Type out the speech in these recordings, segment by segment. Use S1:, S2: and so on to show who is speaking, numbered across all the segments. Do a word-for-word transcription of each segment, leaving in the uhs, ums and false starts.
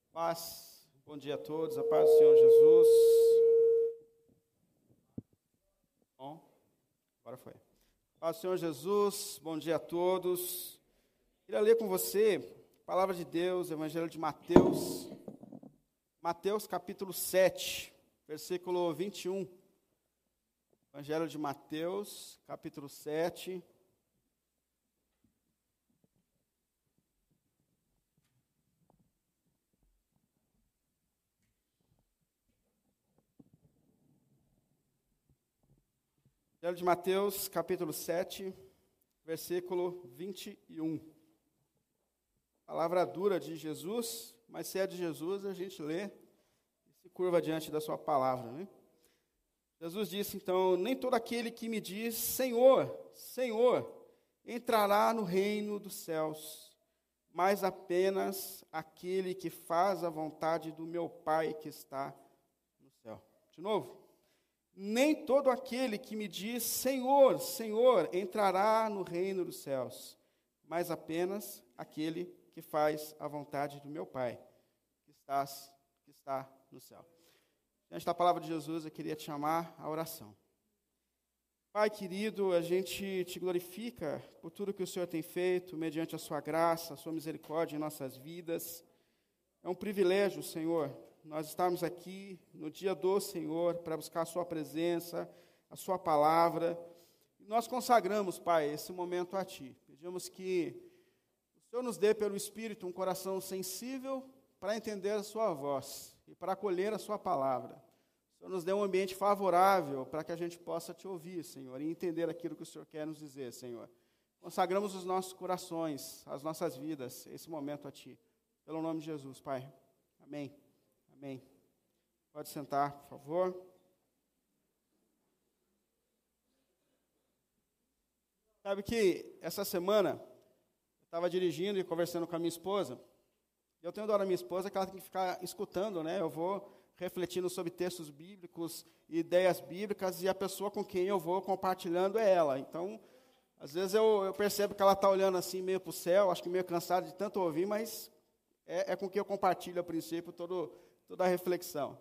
S1: Paz, bom dia a todos, a paz do Senhor Jesus. Bom, agora foi. Paz do Senhor Jesus, bom dia a todos. Queria ler com você a palavra de Deus, Evangelho de Mateus, Mateus capítulo sete, versículo vinte e um. Evangelho de Mateus, capítulo sete. Evangelho de Mateus, capítulo sete, versículo vinte e um. Palavra dura de Jesus, mas se é de Jesus, a gente lê e se curva diante da sua palavra, né? Jesus disse, então, nem todo aquele que me diz, Senhor, Senhor, entrará no reino dos céus, mas apenas aquele que faz a vontade do meu Pai que está no céu. De novo. Nem todo aquele que me diz, Senhor, Senhor, entrará no reino dos céus, mas apenas aquele que faz a vontade do meu Pai, que, estás, que está no céu. Diante da palavra de Jesus, eu queria te chamar à oração. Pai querido, a gente te glorifica por tudo que o Senhor tem feito, mediante a sua graça, a sua misericórdia em nossas vidas. É um privilégio, Senhor, nós estamos aqui no dia do Senhor para buscar a sua presença, a sua palavra. E nós consagramos, Pai, esse momento a Ti. Pedimos que o Senhor nos dê pelo Espírito um coração sensível para entender a sua voz e para acolher a sua palavra. O Senhor nos dê um ambiente favorável para que a gente possa Te ouvir, Senhor, e entender aquilo que o Senhor quer nos dizer, Senhor. Consagramos os nossos corações, as nossas vidas, esse momento a Ti. Pelo nome de Jesus, Pai. Amém. Amém. Pode sentar, por favor. Sabe que essa semana eu estava dirigindo e conversando com a minha esposa. E eu tenho dó da minha esposa que ela tem que ficar escutando, né? Eu vou refletindo sobre textos bíblicos, ideias bíblicas, e a pessoa com quem eu vou compartilhando é ela. Então, às vezes eu, eu percebo que ela está olhando assim meio para o céu, acho que meio cansada de tanto ouvir, mas é, é com quem eu compartilho a princípio todo toda a reflexão.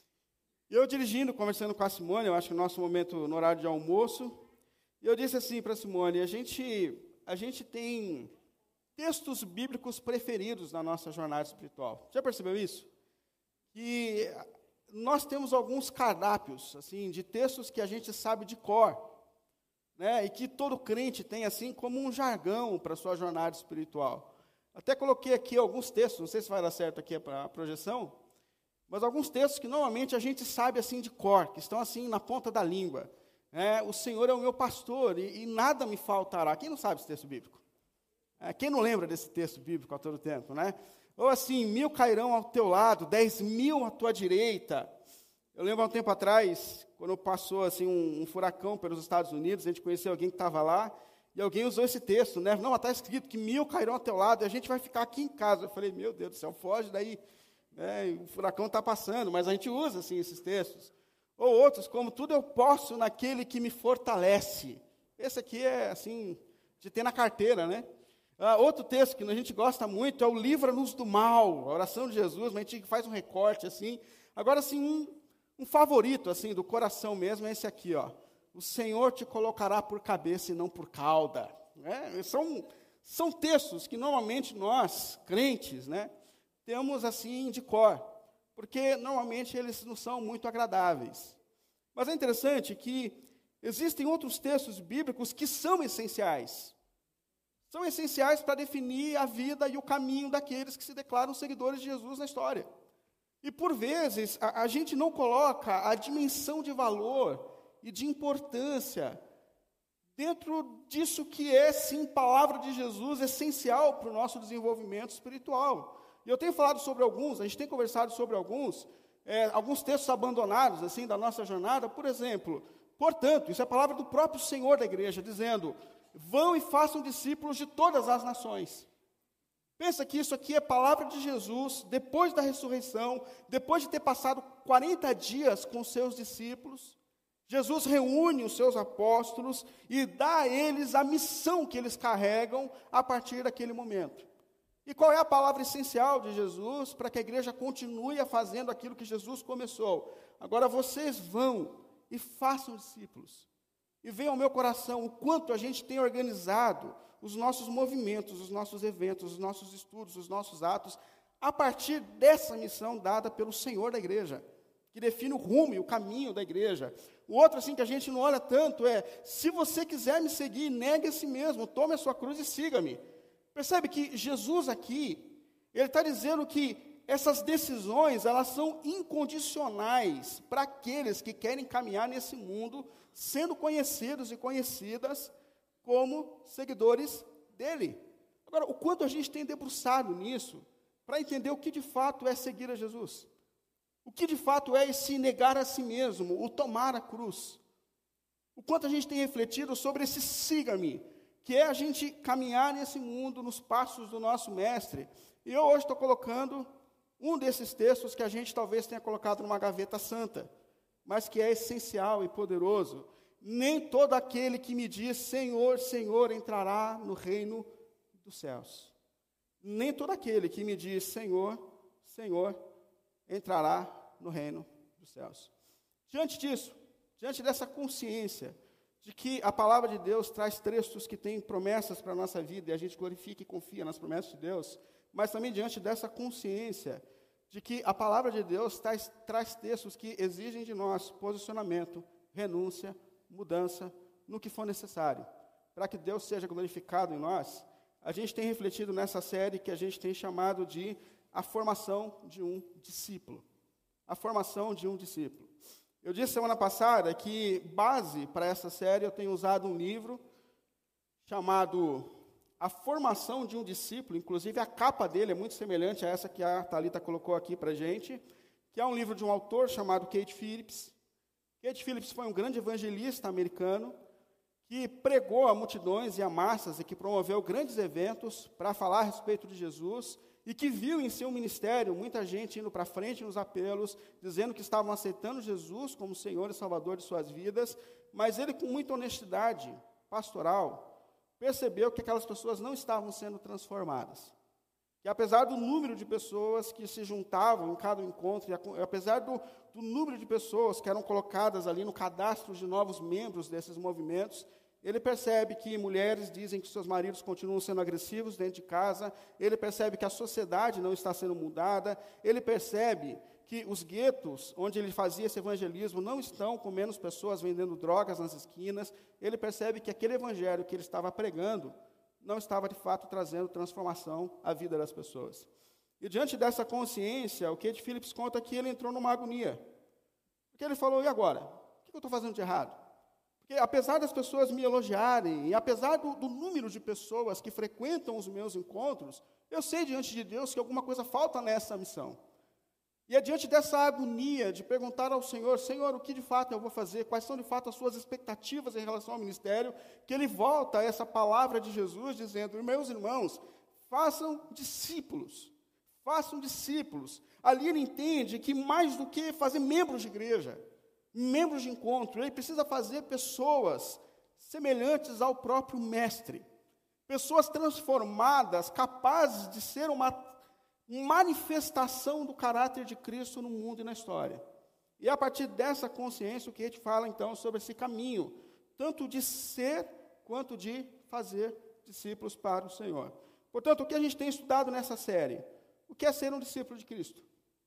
S1: E eu dirigindo, conversando com a Simone, eu acho que no nosso momento, no horário de almoço, e eu disse assim para a Simone, a gente, a gente tem textos bíblicos preferidos na nossa jornada espiritual. Já percebeu isso? Que nós temos alguns cardápios, assim, de textos que a gente sabe de cor, né, e que todo crente tem, assim, como um jargão para a sua jornada espiritual. Até coloquei aqui alguns textos, não sei se vai dar certo aqui para a projeção, mas alguns textos que normalmente a gente sabe assim de cor, que estão assim na ponta da língua. É, o Senhor é o meu pastor e, e nada me faltará. Quem não sabe esse texto bíblico? É, quem não lembra desse texto bíblico a todo tempo, né? Ou assim, mil cairão ao teu lado, dez mil à tua direita. Eu lembro há um tempo atrás, quando passou assim, um, um furacão pelos Estados Unidos, a gente conheceu alguém que estava lá, e alguém usou esse texto, né? Não, está escrito que mil cairão ao teu lado, e a gente vai ficar aqui em casa. Eu falei, meu Deus do céu, foge daí. É, o furacão está passando, mas a gente usa assim, esses textos. Ou outros, como tudo eu posso naquele que me fortalece. Esse aqui é assim, de ter na carteira, né? Ah, outro texto que a gente gosta muito é o livra-nos do mal, a oração de Jesus, mas a gente faz um recorte assim. Agora, assim, um, um favorito assim, do coração mesmo é esse aqui, ó. O Senhor te colocará por cabeça e não por cauda. É, são, são textos que normalmente nós, crentes, né? Temos assim de cor, porque normalmente eles não são muito agradáveis. Mas é interessante que existem outros textos bíblicos que são essenciais. São essenciais para definir a vida e o caminho daqueles que se declaram seguidores de Jesus na história. E por vezes a, a gente não coloca a dimensão de valor e de importância dentro disso que é, sim, palavra de Jesus essencial para o nosso desenvolvimento espiritual. E eu tenho falado sobre alguns, a gente tem conversado sobre alguns, é, alguns textos abandonados, assim, da nossa jornada. Por exemplo, portanto, isso é a palavra do próprio Senhor da igreja, dizendo, vão e façam discípulos de todas as nações. Pensa que isso aqui é palavra de Jesus, depois da ressurreição, depois de ter passado quarenta dias com os seus discípulos, Jesus reúne os seus apóstolos e dá a eles a missão que eles carregam a partir daquele momento. E qual é a palavra essencial de Jesus para que a igreja continue fazendo aquilo que Jesus começou? Agora vocês vão e façam discípulos. E venha ao meu coração o quanto a gente tem organizado os nossos movimentos, os nossos eventos, os nossos estudos, os nossos atos, a partir dessa missão dada pelo Senhor da igreja, que define o rumo e o caminho da igreja. O outro, assim, que a gente não olha tanto é, se você quiser me seguir, negue a si mesmo, tome a sua cruz e siga-me. Percebe que Jesus aqui, ele está dizendo que essas decisões, elas são incondicionais para aqueles que querem caminhar nesse mundo, sendo conhecidos e conhecidas como seguidores dele. Agora, o quanto a gente tem debruçado nisso, para entender o que de fato é seguir a Jesus. O que de fato é esse negar a si mesmo, o tomar a cruz. O quanto a gente tem refletido sobre esse siga-me, que é a gente caminhar nesse mundo nos passos do nosso mestre. E eu hoje estou colocando um desses textos que a gente talvez tenha colocado numa gaveta santa, mas que é essencial e poderoso. Nem todo aquele que me diz Senhor, Senhor, entrará no reino dos céus. Nem todo aquele que me diz Senhor, Senhor, entrará no reino dos céus. Diante disso, diante dessa consciência de que a palavra de Deus traz textos que têm promessas para a nossa vida, e a gente glorifica e confia nas promessas de Deus, mas também diante dessa consciência de que a palavra de Deus traz, traz textos que exigem de nós posicionamento, renúncia, mudança, no que for necessário, para que Deus seja glorificado em nós, a gente tem refletido nessa série que a gente tem chamado de a formação de um discípulo. A formação de um discípulo. Eu disse semana passada que, base para essa série, eu tenho usado um livro chamado A Formação de um Discípulo, inclusive a capa dele é muito semelhante a essa que a Thalita colocou aqui para a gente, que é um livro de um autor chamado Kate Phillips. Kate Phillips foi um grande evangelista americano, que pregou a multidões e a massas e que promoveu grandes eventos para falar a respeito de Jesus e que viu em seu ministério muita gente indo para frente nos apelos, dizendo que estavam aceitando Jesus como Senhor e Salvador de suas vidas, mas ele, com muita honestidade pastoral, percebeu que aquelas pessoas não estavam sendo transformadas. Que apesar do número de pessoas que se juntavam em cada encontro, e apesar do, do número de pessoas que eram colocadas ali no cadastro de novos membros desses movimentos, ele percebe que mulheres dizem que seus maridos continuam sendo agressivos dentro de casa, ele percebe que a sociedade não está sendo mudada, ele percebe que os guetos, onde ele fazia esse evangelismo, não estão com menos pessoas vendendo drogas nas esquinas, ele percebe que aquele evangelho que ele estava pregando não estava, de fato, trazendo transformação à vida das pessoas. E, diante dessa consciência, o Kate Phillips conta que ele entrou numa agonia. Porque ele falou, e agora? O que eu estou fazendo de errado? Porque, apesar das pessoas me elogiarem, e apesar do, do número de pessoas que frequentam os meus encontros, eu sei, diante de Deus, que alguma coisa falta nessa missão. E é diante dessa agonia de perguntar ao Senhor, Senhor, o que de fato eu vou fazer? Quais são de fato as suas expectativas em relação ao ministério? Que ele volta a essa palavra de Jesus dizendo, meus irmãos, façam discípulos, façam discípulos. Ali ele entende que mais do que fazer membros de igreja, membros de encontro, ele precisa fazer pessoas semelhantes ao próprio mestre. Pessoas transformadas, capazes de ser uma manifestação do caráter de Cristo no mundo e na história. E a partir dessa consciência, o que a gente fala, então, sobre esse caminho, tanto de ser, quanto de fazer discípulos para o Senhor. Portanto, o que a gente tem estudado nessa série? O que é ser um discípulo de Cristo?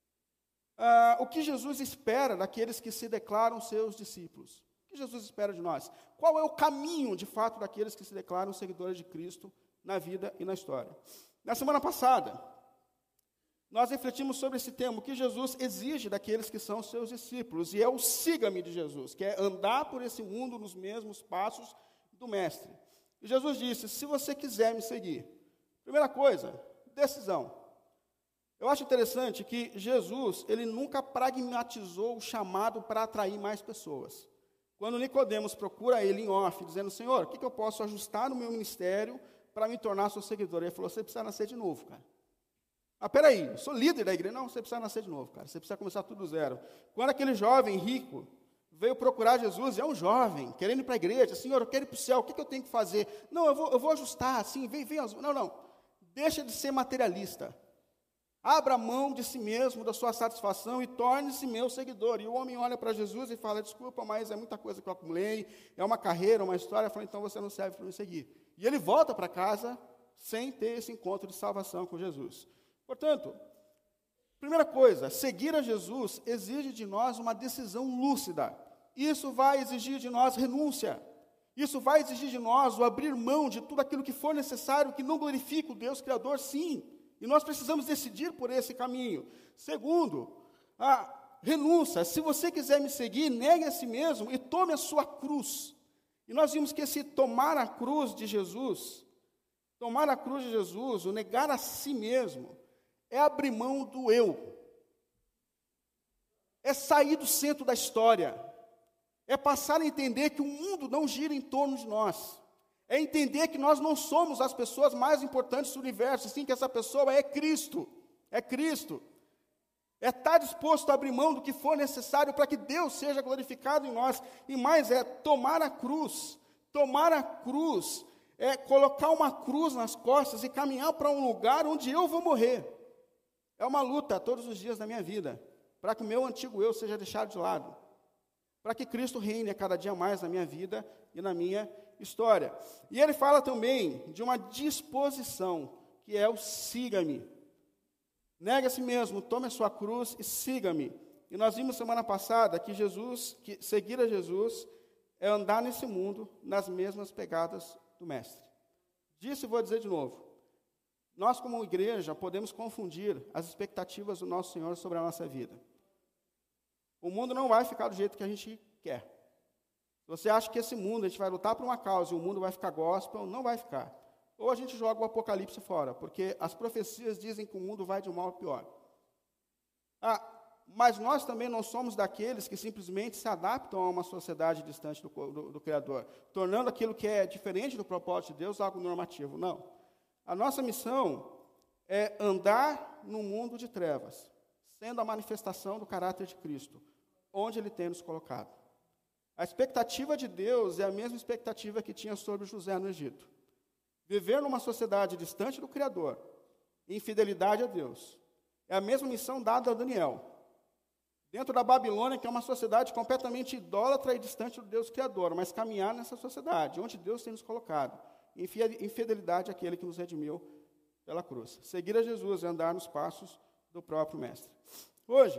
S1: Ah, o que Jesus espera daqueles que se declaram seus discípulos? O que Jesus espera de nós? Qual é o caminho, de fato, daqueles que se declaram seguidores de Cristo na vida e na história? Na semana passada, nós refletimos sobre esse tema, o que Jesus exige daqueles que são seus discípulos, e é o siga-me de Jesus, que é andar por esse mundo nos mesmos passos do Mestre. E Jesus disse, se você quiser me seguir, primeira coisa, decisão. Eu acho interessante que Jesus, ele nunca pragmatizou o chamado para atrair mais pessoas. Quando Nicodemos procura ele em off, dizendo, Senhor, o que, que eu posso ajustar no meu ministério para me tornar seu seguidor? Ele falou, você precisa nascer de novo, cara. Ah, peraí, eu sou líder da igreja. Não, você precisa nascer de novo, cara. Você precisa começar tudo do zero. Quando aquele jovem rico veio procurar Jesus, é um jovem, querendo ir para a igreja, Senhor, eu quero ir para o céu, o que, que eu tenho que fazer? Não, eu vou, eu vou ajustar, assim, vem, vem. Não, não. Deixa de ser materialista. Abra mão de si mesmo, da sua satisfação e torne-se meu seguidor. E o homem olha para Jesus e fala, desculpa, mas é muita coisa que eu acumulei, é uma carreira, uma história. Fala, então você não serve para me seguir. E ele volta para casa sem ter esse encontro de salvação com Jesus. Portanto, primeira coisa, seguir a Jesus exige de nós uma decisão lúcida. Isso vai exigir de nós renúncia. Isso vai exigir de nós o abrir mão de tudo aquilo que for necessário, que não glorifica o Deus Criador, sim. E nós precisamos decidir por esse caminho. Segundo, a renúncia. Se você quiser me seguir, negue a si mesmo e tome a sua cruz. E nós vimos que esse tomar a cruz de Jesus, tomar a cruz de Jesus, o negar a si mesmo, é abrir mão do eu. É sair do centro da história. É passar a entender que o mundo não gira em torno de nós. É entender que nós não somos as pessoas mais importantes do universo, sim, que essa pessoa é Cristo. É Cristo. É estar disposto a abrir mão do que for necessário para que Deus seja glorificado em nós. E mais, é tomar a cruz. Tomar a cruz é colocar uma cruz nas costas e caminhar para um lugar onde eu vou morrer. É uma luta todos os dias da minha vida, para que o meu antigo eu seja deixado de lado. Para que Cristo reine a cada dia mais na minha vida e na minha história. E ele fala também de uma disposição, que é o siga-me. Negue a si mesmo, tome a sua cruz e siga-me. E nós vimos semana passada que Jesus, que seguir a Jesus é andar nesse mundo nas mesmas pegadas do Mestre. Disse e vou dizer de novo. Nós, como igreja, podemos confundir as expectativas do nosso Senhor sobre a nossa vida. O mundo não vai ficar do jeito que a gente quer. Se você acha que esse mundo, a gente vai lutar por uma causa e o mundo vai ficar gospel, não vai ficar. Ou a gente joga o apocalipse fora, porque as profecias dizem que o mundo vai de mal a pior. Ah, mas nós também não somos daqueles que simplesmente se adaptam a uma sociedade distante do, do, do Criador, tornando aquilo que é diferente do propósito de Deus algo normativo. Não. A nossa missão é andar no mundo de trevas, sendo a manifestação do caráter de Cristo, onde Ele tem nos colocado. A expectativa de Deus é a mesma expectativa que tinha sobre José no Egito. Viver numa sociedade distante do Criador, em fidelidade a Deus, é a mesma missão dada a Daniel. Dentro da Babilônia, que é uma sociedade completamente idólatra e distante do Deus Criador, mas caminhar nessa sociedade, onde Deus tem nos colocado, em fidelidade àquele que nos redimiu pela cruz. Seguir a Jesus é andar nos passos do próprio Mestre. Hoje,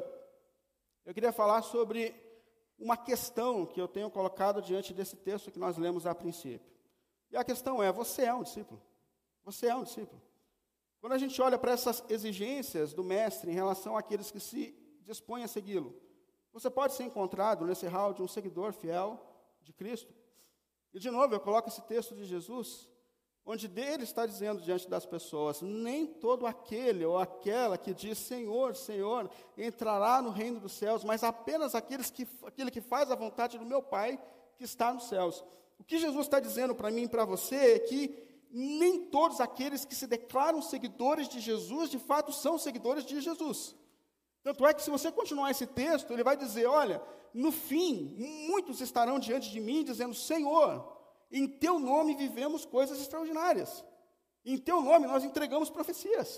S1: eu queria falar sobre uma questão que eu tenho colocado diante desse texto que nós lemos a princípio. E a questão é, você é um discípulo? Você é um discípulo? Quando a gente olha para essas exigências do Mestre em relação àqueles que se dispõem a segui-lo, você pode ser encontrado nesse hall de um seguidor fiel de Cristo? E, de novo, eu coloco esse texto de Jesus, onde dele está dizendo diante das pessoas, nem todo aquele ou aquela que diz, Senhor, Senhor, entrará no reino dos céus, mas apenas aqueles que, aquele que faz a vontade do meu Pai que está nos céus. O que Jesus está dizendo para mim e para você é que nem todos aqueles que se declaram seguidores de Jesus, de fato, são seguidores de Jesus. Tanto é que, se você continuar esse texto, ele vai dizer, olha, no fim, muitos estarão diante de mim dizendo, Senhor, em teu nome vivemos coisas extraordinárias. Em teu nome nós entregamos profecias.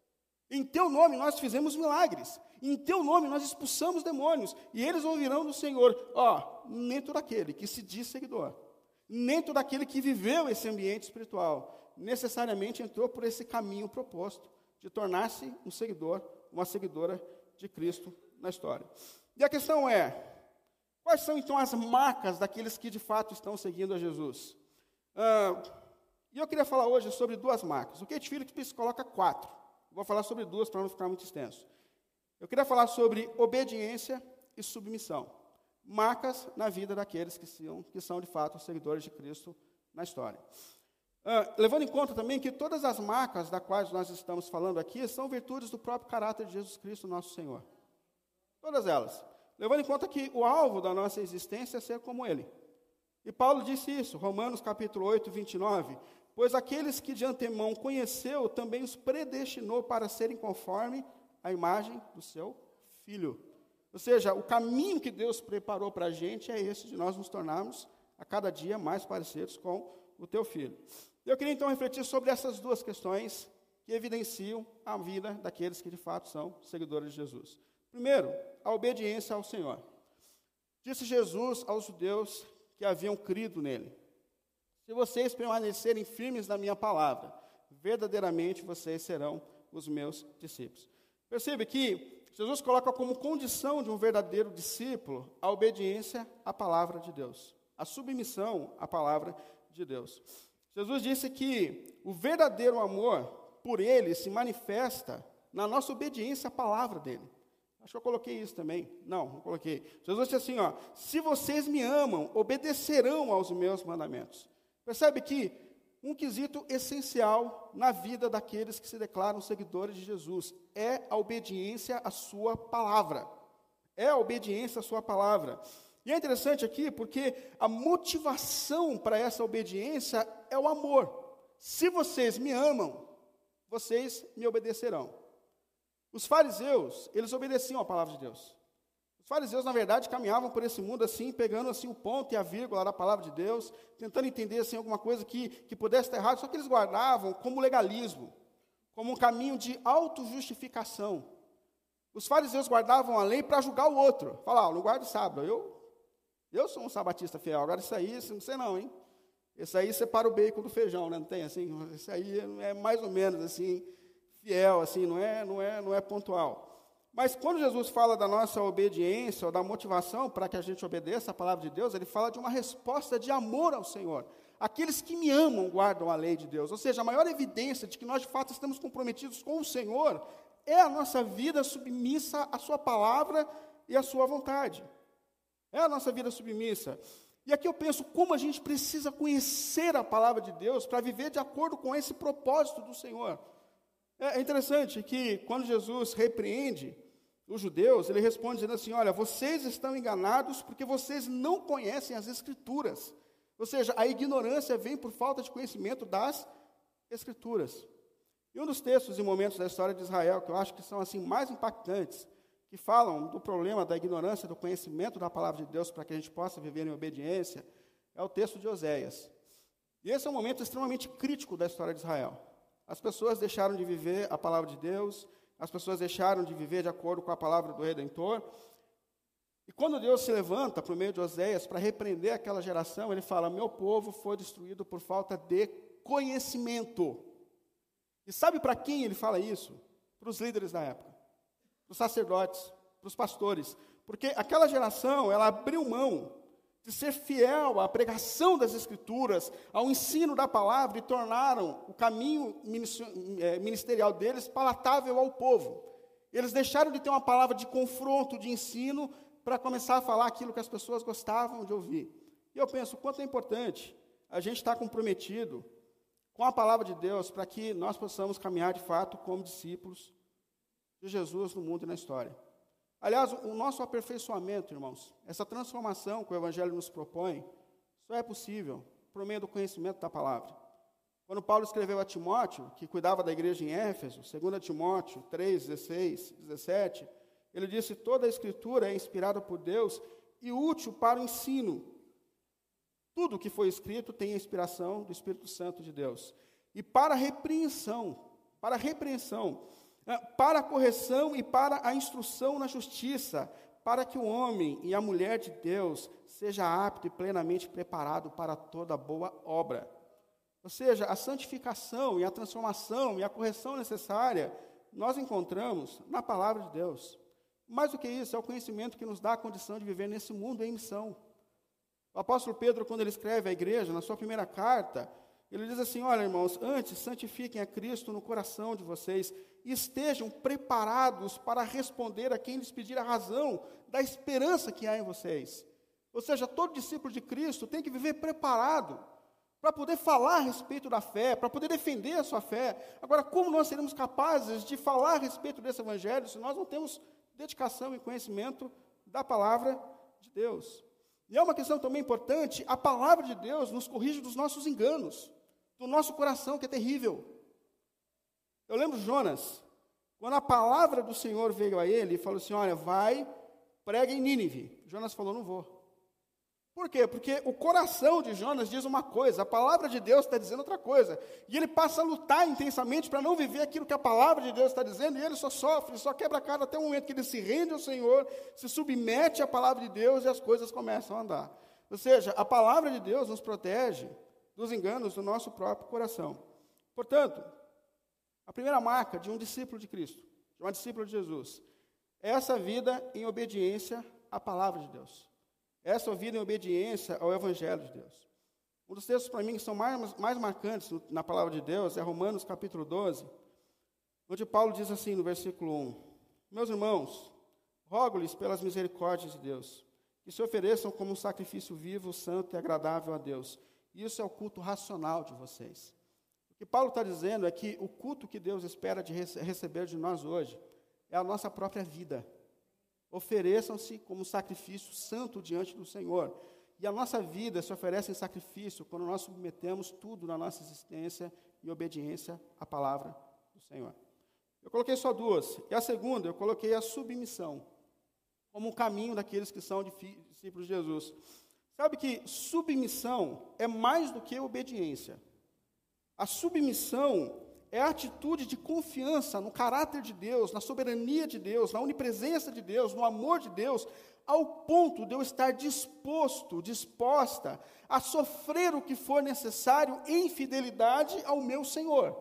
S1: Em teu nome nós fizemos milagres. Em teu nome nós expulsamos demônios. E eles ouvirão do Senhor, ó, nem todo aquele que se diz seguidor, nem todo aquele que viveu esse ambiente espiritual, necessariamente entrou por esse caminho proposto de tornar-se um seguidor, uma seguidora de Cristo na história. E a questão é, quais são, então, as marcas daqueles que, de fato, estão seguindo a Jesus? Ah, e eu queria falar hoje sobre duas marcas. O Kate Phillips coloca quatro. Vou falar sobre duas para não ficar muito extenso. Eu queria falar sobre obediência e submissão. Marcas na vida daqueles que são, que são de fato, seguidores de Cristo na história. Ah, levando em conta também que todas as marcas das quais nós estamos falando aqui são virtudes do próprio caráter de Jesus Cristo, nosso Senhor. Todas elas. Levando em conta que o alvo da nossa existência é ser como Ele. E Paulo disse isso, Romanos capítulo oito, vinte e nove. Pois aqueles que de antemão conheceu, também os predestinou para serem conforme a imagem do seu Filho. Ou seja, o caminho que Deus preparou para a gente é esse, de nós nos tornarmos a cada dia mais parecidos com o teu Filho. Eu queria então refletir sobre essas duas questões que evidenciam a vida daqueles que de fato são seguidores de Jesus. Primeiro, a obediência ao Senhor. Disse Jesus aos judeus que haviam crido nele: se vocês permanecerem firmes na minha palavra, verdadeiramente vocês serão os meus discípulos. Percebe que Jesus coloca como condição de um verdadeiro discípulo a obediência à palavra de Deus, a submissão à palavra de Deus. Jesus disse que o verdadeiro amor por ele se manifesta na nossa obediência à palavra dele. Acho que eu coloquei isso também. Não, não coloquei. Jesus disse assim, ó, se vocês me amam, obedecerão aos meus mandamentos. Percebe que um quesito essencial na vida daqueles que se declaram seguidores de Jesus é a obediência à sua palavra. É a obediência à sua palavra. E é interessante aqui porque a motivação para essa obediência é o amor. Se vocês me amam, vocês me obedecerão. Os fariseus, eles obedeciam à palavra de Deus. Os fariseus, na verdade, caminhavam por esse mundo assim, pegando assim o ponto e a vírgula da palavra de Deus, tentando entender assim alguma coisa que, que pudesse estar errado, só que eles guardavam como legalismo, como um caminho de autojustificação. Os fariseus guardavam a lei para julgar o outro. Falar, ah, não guardo sábado, eu, eu sou um sabatista fiel, agora isso aí, não sei não, hein? Esse aí separa o bacon do feijão, né? Não tem assim? Esse aí é mais ou menos assim, fiel, assim, não é, não é, não é pontual. Mas quando Jesus fala da nossa obediência, ou da motivação para que a gente obedeça a palavra de Deus, ele fala de uma resposta de amor ao Senhor. Aqueles que me amam guardam a lei de Deus. Ou seja, a maior evidência de que nós de fato estamos comprometidos com o Senhor é a nossa vida submissa à sua palavra e à sua vontade. É a nossa vida submissa. E aqui eu penso como a gente precisa conhecer a palavra de Deus para viver de acordo com esse propósito do Senhor. É interessante que quando Jesus repreende os judeus, ele responde dizendo assim, olha, vocês estão enganados porque vocês não conhecem as Escrituras. Ou seja, a ignorância vem por falta de conhecimento das Escrituras. E um dos textos e momentos da história de Israel, que eu acho que são assim mais impactantes, que falam do problema da ignorância, do conhecimento da palavra de Deus para que a gente possa viver em obediência, é o texto de Oséias. E esse é um momento extremamente crítico da história de Israel. As pessoas deixaram de viver a palavra de Deus, as pessoas deixaram de viver de acordo com a palavra do Redentor. E quando Deus se levanta por meio de Oséias para repreender aquela geração, ele fala, meu povo foi destruído por falta de conhecimento. E sabe para quem ele fala isso? Para os líderes da época, para os sacerdotes, para os pastores. Porque aquela geração, ela abriu mão de ser fiel à pregação das Escrituras, ao ensino da palavra, e tornaram o caminho ministerial deles palatável ao povo. Eles deixaram de ter uma palavra de confronto, de ensino, para começar a falar aquilo que as pessoas gostavam de ouvir. E eu penso, quanto é importante a gente estar comprometido com a palavra de Deus, para que nós possamos caminhar de fato como discípulos de Jesus no mundo e na história. Aliás, o nosso aperfeiçoamento, irmãos, essa transformação que o Evangelho nos propõe, só é possível por meio do conhecimento da palavra. Quando Paulo escreveu a Timóteo, que cuidava da igreja em Éfeso, segundo Timóteo três, dezesseis, dezessete, ele disse, toda a Escritura é inspirada por Deus e útil para o ensino. Tudo que foi escrito tem a inspiração do Espírito Santo de Deus. E para a repreensão, para a repreensão, para a correção e para a instrução na justiça, para que o homem e a mulher de Deus seja apto e plenamente preparado para toda boa obra. Ou seja, a santificação e a transformação e a correção necessária, nós encontramos na palavra de Deus. Mais do que isso, é o conhecimento que nos dá a condição de viver nesse mundo em missão. O apóstolo Pedro, quando ele escreve à igreja, na sua primeira carta, ele diz assim, olha, irmãos, antes santifiquem a Cristo no coração de vocês e estejam preparados para responder a quem lhes pedir a razão da esperança que há em vocês. Ou seja, todo discípulo de Cristo tem que viver preparado para poder falar a respeito da fé, para poder defender a sua fé. Agora, como nós seremos capazes de falar a respeito desse evangelho se nós não temos dedicação e conhecimento da palavra de Deus? E é uma questão também importante, a palavra de Deus nos corrige dos nossos enganos, do nosso coração, que é terrível. Eu lembro Jonas, quando a palavra do Senhor veio a ele e falou assim, olha, vai, prega em Nínive. Jonas falou, não vou. Por quê? Porque o coração de Jonas diz uma coisa, a palavra de Deus está dizendo outra coisa. E ele passa a lutar intensamente para não viver aquilo que a palavra de Deus está dizendo, e ele só sofre, só quebra a cara até o momento que ele se rende ao Senhor, se submete à palavra de Deus e as coisas começam a andar. Ou seja, a palavra de Deus nos protege dos enganos do nosso próprio coração. Portanto, a primeira marca de um discípulo de Cristo, de uma discípula de Jesus, é essa vida em obediência à palavra de Deus. Essa vida em obediência ao Evangelho de Deus. Um dos textos para mim que são mais, mais marcantes na palavra de Deus é Romanos capítulo doze, onde Paulo diz assim no versículo um, meus irmãos, rogo-lhes pelas misericórdias de Deus, que se ofereçam como um sacrifício vivo, santo e agradável a Deus. Isso é o culto racional de vocês. O que Paulo está dizendo é que o culto que Deus espera de rece- receber de nós hoje é a nossa própria vida. Ofereçam-se como sacrifício santo diante do Senhor. E a nossa vida se oferece em sacrifício quando nós submetemos tudo na nossa existência em obediência à palavra do Senhor. Eu coloquei só duas. E a segunda, eu coloquei a submissão, como um caminho daqueles que são discípulos de Jesus. Sabe que submissão é mais do que obediência. A submissão é a atitude de confiança no caráter de Deus, na soberania de Deus, na onipresença de Deus, no amor de Deus, ao ponto de eu estar disposto, disposta a sofrer o que for necessário em fidelidade ao meu Senhor.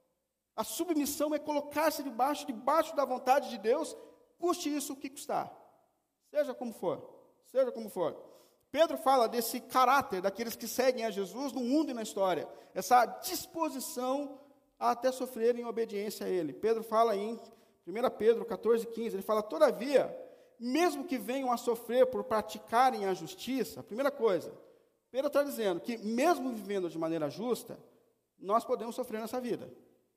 S1: A submissão é colocar-se debaixo, debaixo da vontade de Deus, custe isso o que custar. Seja como for, seja como for. Pedro fala desse caráter daqueles que seguem a Jesus no mundo e na história, essa disposição a até sofrer em obediência a Ele. Pedro fala em primeira Pedro catorze, quinze, ele fala, todavia, mesmo que venham a sofrer por praticarem a justiça, a primeira coisa, Pedro está dizendo que mesmo vivendo de maneira justa, nós podemos sofrer nessa vida.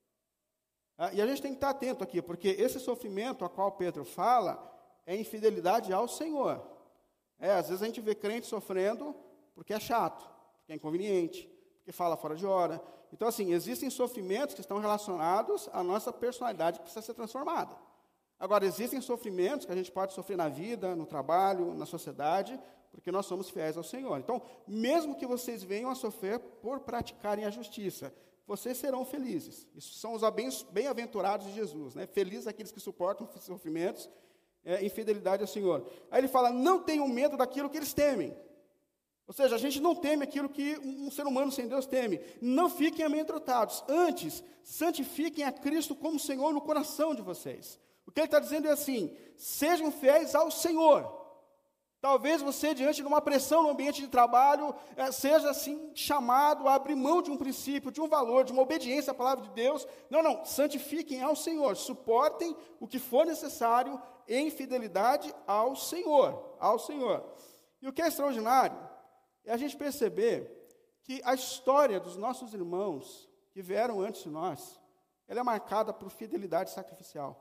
S1: Ah, e a gente tem que estar atento aqui, porque esse sofrimento a qual Pedro fala é infidelidade ao Senhor. É, às vezes a gente vê crente sofrendo porque é chato, porque é inconveniente, porque fala fora de hora. Então, assim, existem sofrimentos que estão relacionados à nossa personalidade que precisa ser transformada. Agora, existem sofrimentos que a gente pode sofrer na vida, no trabalho, na sociedade, porque nós somos fiéis ao Senhor. Então, mesmo que vocês venham a sofrer por praticarem a justiça, vocês serão felizes. Isso são os bem-aventurados de Jesus, né? Felizes aqueles que suportam sofrimentos, é, em fidelidade ao Senhor. Aí ele fala, não tenham medo daquilo que eles temem. Ou seja, a gente não teme aquilo que um ser humano sem Deus teme. Não fiquem amedrontados. Antes, santifiquem a Cristo como Senhor no coração de vocês. O que ele está dizendo é assim, sejam fiéis ao Senhor. Talvez você, diante de uma pressão no ambiente de trabalho, é, seja assim chamado a abrir mão de um princípio, de um valor, de uma obediência à palavra de Deus. Não, não, santifiquem ao Senhor. Suportem o que for necessário em fidelidade ao Senhor. Ao Senhor. E o que é extraordinário é a gente perceber que a história dos nossos irmãos que vieram antes de nós, ela é marcada por fidelidade sacrificial.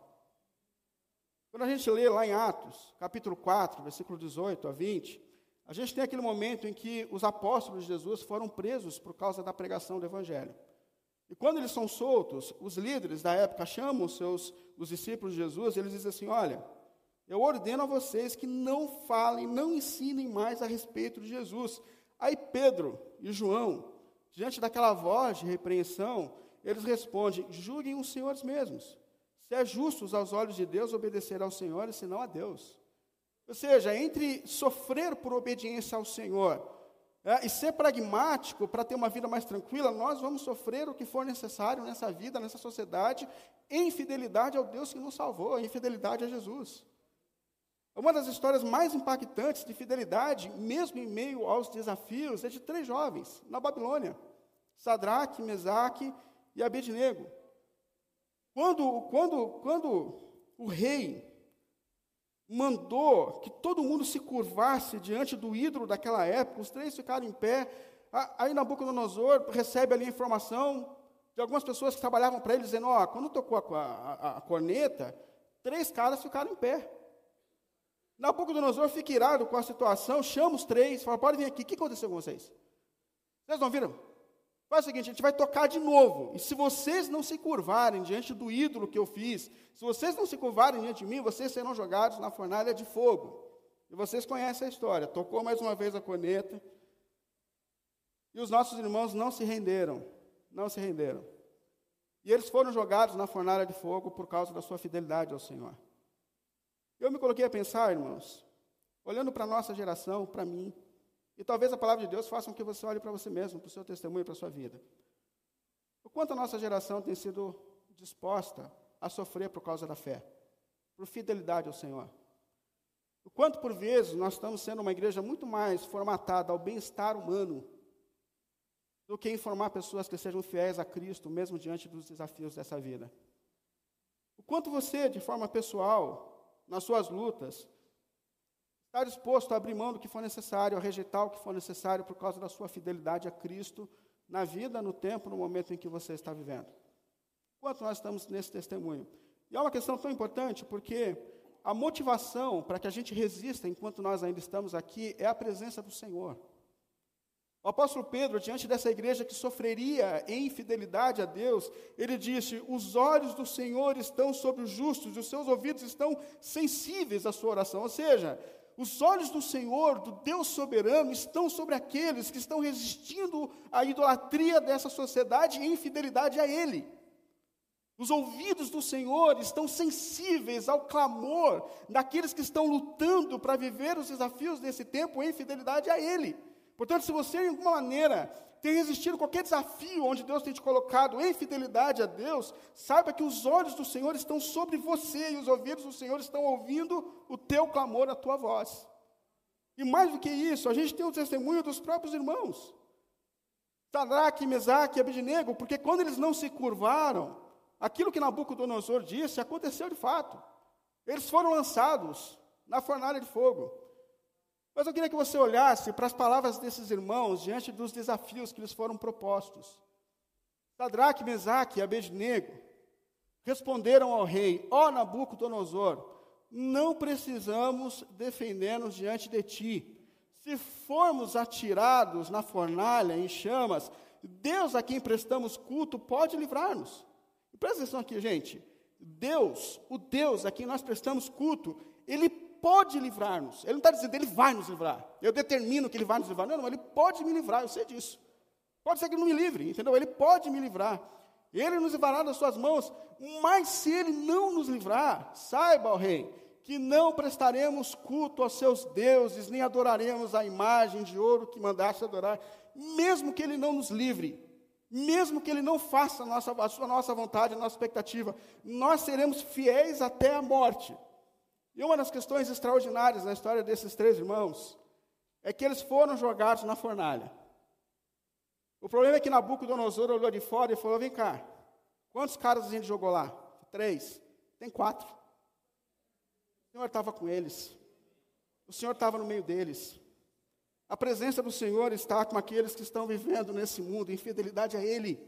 S1: Quando a gente lê lá em Atos, capítulo quatro, versículo dezoito a vinte, a gente tem aquele momento em que os apóstolos de Jesus foram presos por causa da pregação do Evangelho. E quando eles são soltos, os líderes da época chamam os, seus, os discípulos de Jesus e eles dizem assim, olha, eu ordeno a vocês que não falem, não ensinem mais a respeito de Jesus. Aí Pedro e João, diante daquela voz de repreensão, eles respondem, julguem os senhores mesmos. Se é justo aos olhos de Deus obedecer ao Senhor e se não a Deus. Ou seja, entre sofrer por obediência ao Senhor é, e ser pragmático para ter uma vida mais tranquila, nós vamos sofrer o que for necessário nessa vida, nessa sociedade, em fidelidade ao Deus que nos salvou, em fidelidade a Jesus. Uma das histórias mais impactantes de fidelidade, mesmo em meio aos desafios, é de três jovens, na Babilônia, Sadraque, Mesaque e Abednego. Quando, quando, quando o rei mandou que todo mundo se curvasse diante do ídolo daquela época, os três ficaram em pé, aí Nabucodonosor recebe ali a informação de algumas pessoas que trabalhavam para ele, dizendo, ó, quando tocou a, a, a corneta, três caras ficaram em pé. Nabucodonosor fica irado com a situação, chama os três, fala, pode vir aqui, o que aconteceu com vocês? Vocês não viram? Faz o seguinte, a gente vai tocar de novo, e se vocês não se curvarem diante do ídolo que eu fiz, se vocês não se curvarem diante de mim, vocês serão jogados na fornalha de fogo. E E vocês conhecem a história. Tocou mais uma vez a corneta. E os nossos irmãos não se renderam. Não se renderam. E eles foram jogados na fornalha de fogo por causa da sua fidelidade ao Senhor. Eu me coloquei a pensar, irmãos, olhando para a nossa geração, para mim, e talvez a palavra de Deus faça com que você olhe para você mesmo, para o seu testemunho, para a sua vida. O quanto a nossa geração tem sido disposta a sofrer por causa da fé, por fidelidade ao Senhor. O quanto, por vezes, nós estamos sendo uma igreja muito mais formatada ao bem-estar humano do que em formar pessoas que sejam fiéis a Cristo, mesmo diante dos desafios dessa vida. O quanto você, de forma pessoal, nas suas lutas, está disposto a abrir mão do que for necessário, a rejeitar o que for necessário por causa da sua fidelidade a Cristo, na vida, no tempo, no momento em que você está vivendo. Quanto nós estamos nesse testemunho? E é uma questão tão importante, porque a motivação para que a gente resista enquanto nós ainda estamos aqui é a presença do Senhor. O apóstolo Pedro, diante dessa igreja que sofreria em fidelidade a Deus, ele disse: os olhos do Senhor estão sobre os justos, e os seus ouvidos estão sensíveis à sua oração. Ou seja, os olhos do Senhor, do Deus soberano, estão sobre aqueles que estão resistindo à idolatria dessa sociedade em fidelidade a Ele. Os ouvidos do Senhor estão sensíveis ao clamor daqueles que estão lutando para viver os desafios desse tempo em fidelidade a Ele. Portanto, se você, de alguma maneira, tem resistido a qualquer desafio onde Deus tem te colocado em fidelidade a Deus, saiba que os olhos do Senhor estão sobre você e os ouvidos do Senhor estão ouvindo o teu clamor, a tua voz. E mais do que isso, a gente tem o testemunho dos próprios irmãos. Sadraque, Mesaque e Abednego, porque quando eles não se curvaram, aquilo que Nabucodonosor disse aconteceu de fato. Eles foram lançados na fornalha de fogo. Mas eu queria que você olhasse para as palavras desses irmãos diante dos desafios que lhes foram propostos. Sadraque, Mesaque e Abednego responderam ao rei: ó Nabucodonosor, não precisamos defender-nos diante de ti. Se formos atirados na fornalha em chamas, Deus a quem prestamos culto pode livrar-nos. E presta atenção aqui, gente. Deus, o Deus a quem nós prestamos culto, Ele pode livrar-nos. Ele não está dizendo, Ele vai nos livrar. Eu determino que Ele vai nos livrar. Não, não, Ele pode me livrar, eu sei disso. Pode ser que Ele não me livre, entendeu? Ele pode me livrar. Ele nos livrará das suas mãos, mas se Ele não nos livrar, saiba, ó rei, que não prestaremos culto aos seus deuses, nem adoraremos a imagem de ouro que mandaste adorar, mesmo que Ele não nos livre, mesmo que Ele não faça a nossa, a sua nossa vontade, a nossa expectativa, nós seremos fiéis até a morte. E uma das questões extraordinárias na história desses três irmãos é que eles foram jogados na fornalha. O problema é que Nabucodonosor olhou de fora e falou: vem cá, quantos caras a gente jogou lá? Três. Tem quatro. O Senhor estava com eles. O Senhor estava no meio deles. A presença do Senhor está com aqueles que estão vivendo nesse mundo em fidelidade a Ele.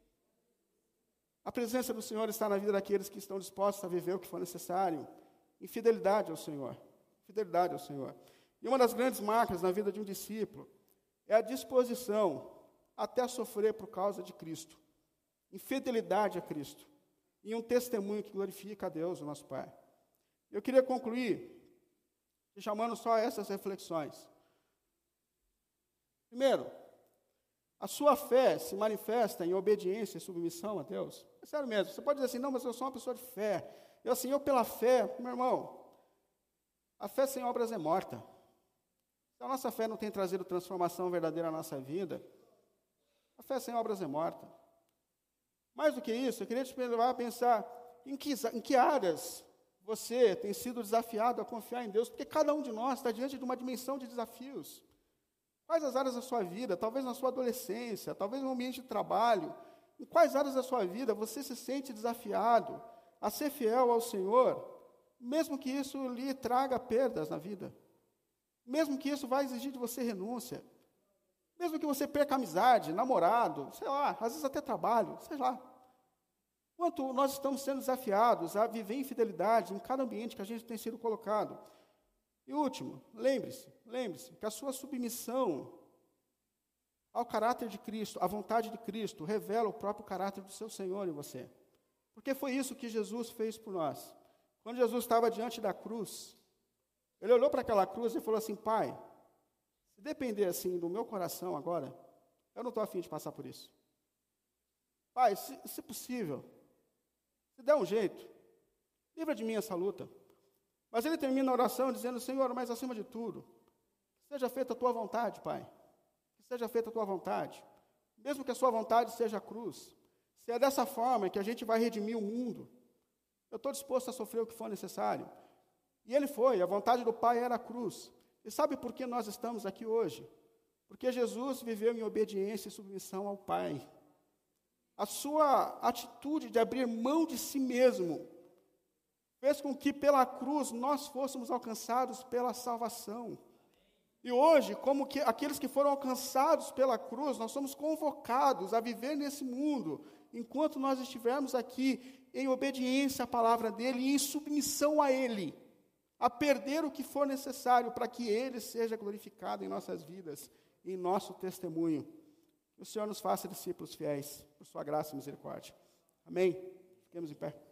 S1: A presença do Senhor está na vida daqueles que estão dispostos a viver o que for necessário, em fidelidade ao Senhor. Fidelidade ao Senhor. E uma das grandes marcas na vida de um discípulo é a disposição até a sofrer por causa de Cristo, em fidelidade a Cristo, em um testemunho que glorifica a Deus, o nosso Pai. Eu queria concluir te chamando só essas reflexões. Primeiro, a sua fé se manifesta em obediência e submissão a Deus. É sério mesmo, você pode dizer assim: não, mas eu sou uma pessoa de fé. Eu assim, eu pela fé, meu irmão, a fé sem obras é morta. Se a nossa fé não tem trazido transformação verdadeira à nossa vida, a fé sem obras é morta. Mais do que isso, eu queria te levar a pensar em que, em que áreas você tem sido desafiado a confiar em Deus, porque cada um de nós está diante de uma dimensão de desafios. Quais as áreas da sua vida, talvez na sua adolescência, talvez no ambiente de trabalho, em quais áreas da sua vida você se sente desafiado a ser fiel ao Senhor, mesmo que isso lhe traga perdas na vida, mesmo que isso vá exigir de você renúncia, mesmo que você perca amizade, namorado, sei lá, às vezes até trabalho, sei lá. Quanto nós estamos sendo desafiados a viver em fidelidade em cada ambiente que a gente tem sido colocado. E último, lembre-se, lembre-se que a sua submissão ao caráter de Cristo, à vontade de Cristo, revela o próprio caráter do seu Senhor em você. Porque foi isso que Jesus fez por nós. Quando Jesus estava diante da cruz, Ele olhou para aquela cruz e falou assim, Pai, se depender assim do meu coração agora, eu não estou afim de passar por isso. Pai, se, se possível, se der um jeito, livra de mim essa luta. Mas ele termina a oração dizendo, Senhor, mas acima de tudo, que seja feita a tua vontade, Pai. Que seja feita a tua vontade. Mesmo que a sua vontade seja a cruz. Se é dessa forma que a gente vai redimir o mundo, eu estou disposto a sofrer o que for necessário. E ele foi, a vontade do Pai era a cruz. E sabe por que nós estamos aqui hoje? Porque Jesus viveu em obediência e submissão ao Pai. A sua atitude de abrir mão de si mesmo fez com que pela cruz nós fôssemos alcançados pela salvação. E hoje, como que aqueles que foram alcançados pela cruz, nós somos convocados a viver nesse mundo, enquanto nós estivermos aqui em obediência à palavra dEle e em submissão a Ele, a perder o que for necessário para que Ele seja glorificado em nossas vidas, em nosso testemunho. Que o Senhor nos faça discípulos fiéis, por sua graça e misericórdia. Amém? Fiquemos em pé.